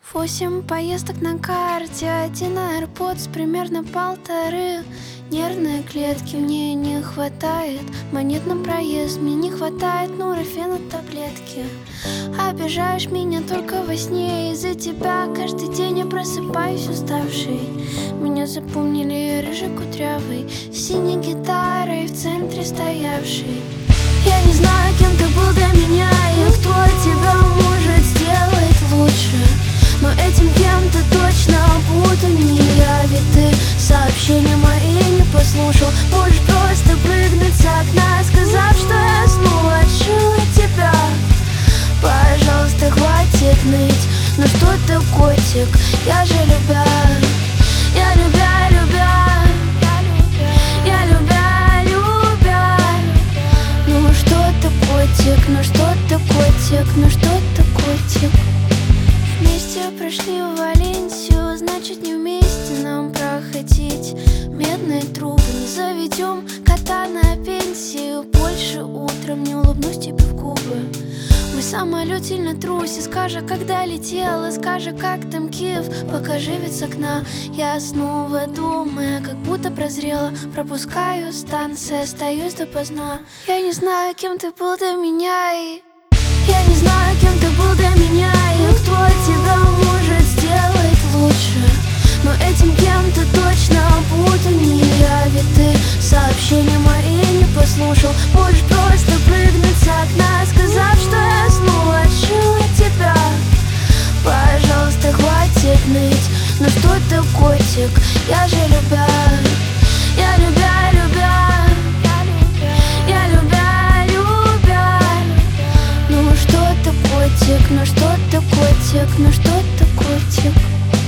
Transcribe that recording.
8 поездок на карте, 1 AirPods, примерно 1,5. Нервные клетки мне не хватает, монет на проезд мне не хватает, нурофена таблетки. Обижаешь меня только во сне, из-за тебя каждый день я просыпаюсь уставшей. Меня запомнили рыжей кудрявой, с синей гитарой в центре стоявшей. Я не знаю, кем ты был для меня и кто тебя может сделать лучше, но этим кем-то точно буду не я. Ведь ты сообщения мои не послушал. Можешь просто прыгнуть с окна, сказав, что я снова отшила тебя. Пожалуйста, хватит ныть, ну что ты, котик, я же любя. Я любя, любя, я любя, любя. Ну что ты, котик, ну что ты, котик, ну что ты, котик. Вместе прошли в Валенсию, значит не вместе нам проходить медные трубы. Не заведем кота на пенсию, больше утром не улыбнусь тебе в губы. Мой самолет сильно трусит, скажи, когда летела, скажи, как там Киев, покажи вид с окна. Я снова думаю, как будто прозрела, пропускаю станции, остаюсь допоздна. Я не знаю, кем ты был для меня и я не знаю, кем ты был для меня и кто тебя может сделать лучше, но этим кем-то точно буду не я. Ведь ты сообщения мои не послушал. Можешь просто прыгнуть с окна, сказав, что я снова отшила тебя. Пожалуйста, хватит ныть, ну что ты, котик, я же любя. Я любя, любя, я любя, любя. Ну что ты, котик, ну что ты, котик, ну что ты, котик.